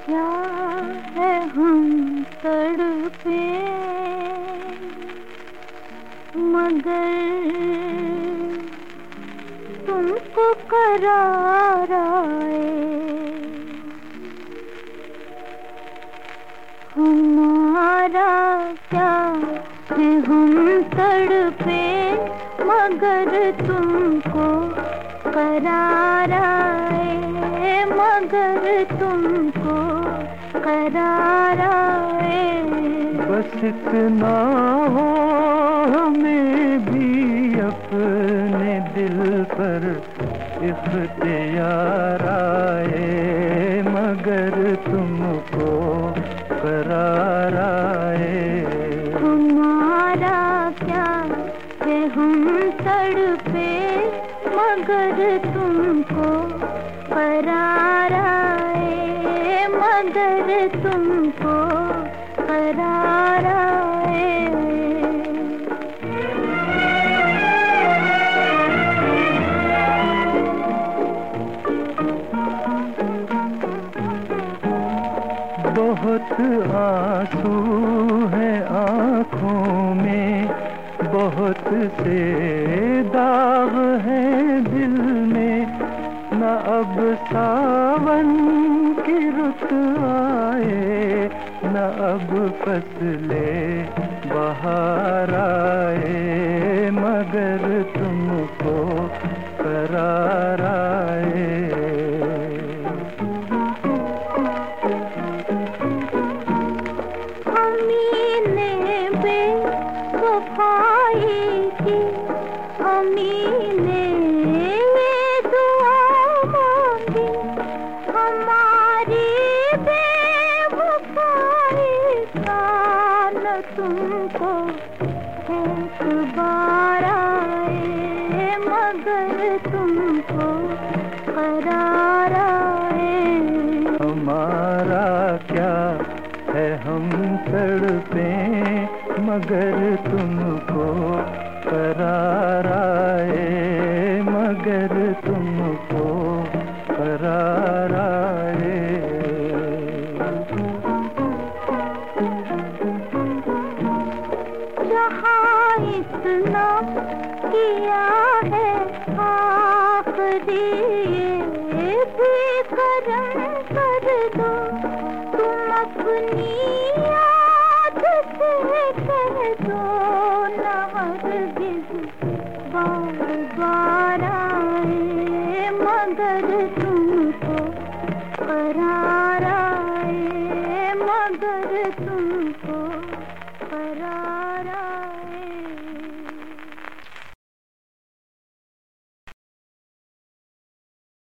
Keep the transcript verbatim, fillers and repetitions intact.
क्या है हम तड़पे मगर तुमको करार आए। हमारा क्या है हम तड़पे मगर तुमको करार आए, मगर तुमको करार आए। बस इतना हो हमें भी अपने दिल पर इख्तियार आए, मगर तुमको करार आए। हमारा क्या है हम तड़पे मगर तुमको करार आए, मगर तुमको करार आए। बहुत आंसू है आँखों में, बहुत से दाग है दिल में, न अब सावन की रुत आए, न अब फसले बहार आए, मगर तुमको करार आए। वफाई की अमीने ये दुआ मांगी, हमारी बेवफाई का न तुमको एक बार आए, मगर तुमको करार आए। हमारा क्या है हम तड़पे मगर तुमको करार आए, मगर तुमको करार आए। जहाँ इतना किया है आखिरी ये भी करम कर दो, तुम अपनी याद से कह दो न हरगिज़ बार बार आए, मगर तुमको करार आए, मगर तुमको करार आए।